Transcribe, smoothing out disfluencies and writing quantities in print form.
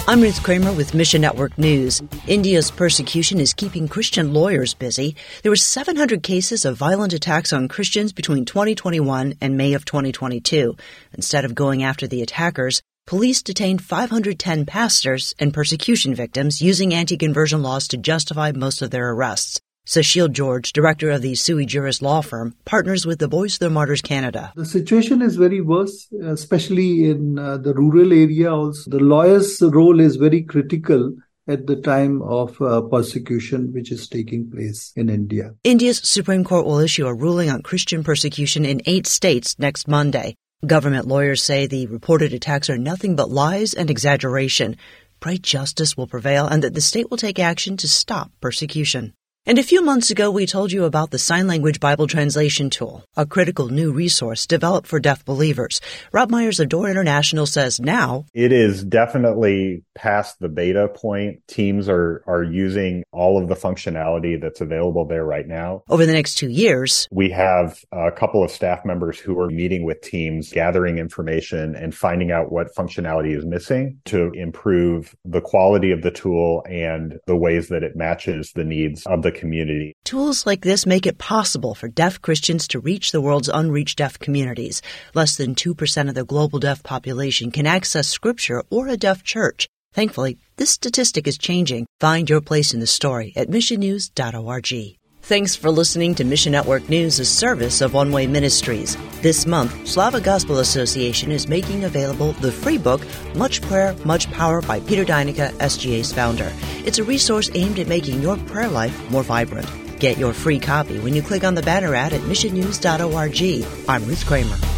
I'm Ruth Kramer with Mission Network News. India's persecution is keeping Christian lawyers busy. There were 700 cases of violent attacks on Christians between 2021 and May of 2022. Instead of going after the attackers, police detained 510 pastors and persecution victims using anti-conversion laws to justify most of their arrests. Sushil George, director of the Sui Juris law firm, partners with the Voice of the Martyrs Canada. The situation is very worse, especially in the rural area also. The lawyer's role is very critical at the time of persecution which is taking place in India. India's Supreme Court will issue a ruling on Christian persecution in 8 states next Monday. Government lawyers say the reported attacks are nothing but lies and exaggeration. Pray justice will prevail and that the state will take action to stop persecution. And a few months ago, we told you about the Sign Language Bible Translation Tool, a critical new resource developed for deaf believers. Rob Myers of Door International says now it is definitely past the beta point. Teams are using all of the functionality that's available there right now. Over the next 2 years, we have a couple of staff members who are meeting with teams, gathering information and finding out what functionality is missing to improve the quality of the tool and the ways that it matches the needs of the community. Tools like this make it possible for deaf Christians to reach the world's unreached deaf communities. Less than 2% of the global deaf population can access scripture or a deaf church. Thankfully, this statistic is changing. Find your place in the story at missionnews.org. Thanks for listening to Mission Network News, a service of One Way Ministries. This month, Slava Gospel Association is making available the free book, Much Prayer, Much Power by Peter Deinica, SGA's founder. It's a resource aimed at making your prayer life more vibrant. Get your free copy when you click on the banner ad at missionnews.org. I'm Ruth Kramer.